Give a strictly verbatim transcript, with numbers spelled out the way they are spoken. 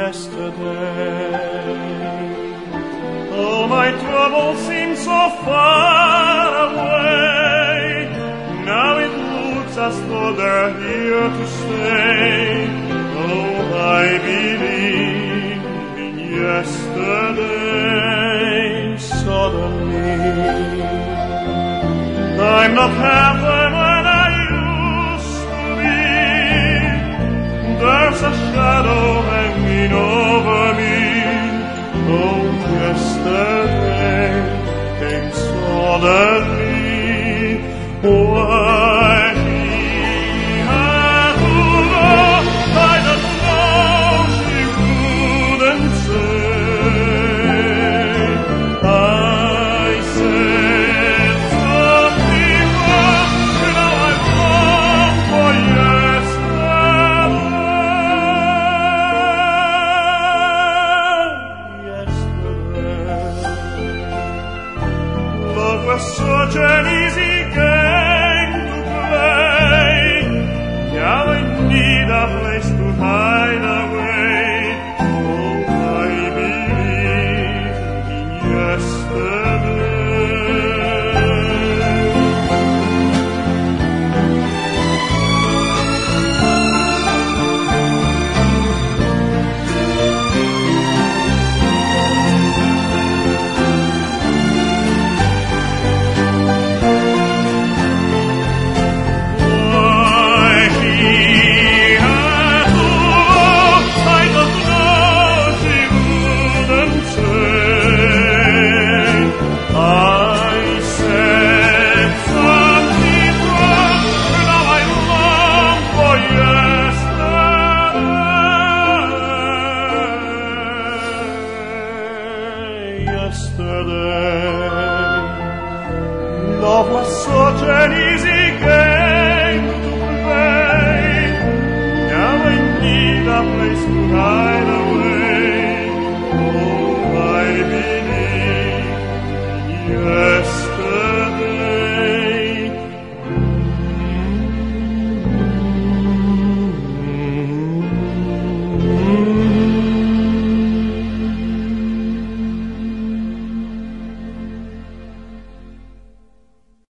yesterday. All my troubles seem so far away. Now it looks as though they're here to stay. Oh, I believe in yesterday. Suddenly, I'm not half the man I used to be. There's a shadow hanging over me. Oh, yesterday came suddenly. Why he had to go, I don't know, she wouldn't say. I said something wrong, now I'm wrong for yesterday. Love was such an easy game to play. Now I need a place to hide away. Oh, I believe in yesterday. Why he had to go, I don't know, she wouldn't say. I said something wrong, now I long for yesterday. Yesterday, love was such an easy game to play. Now I need a place to hide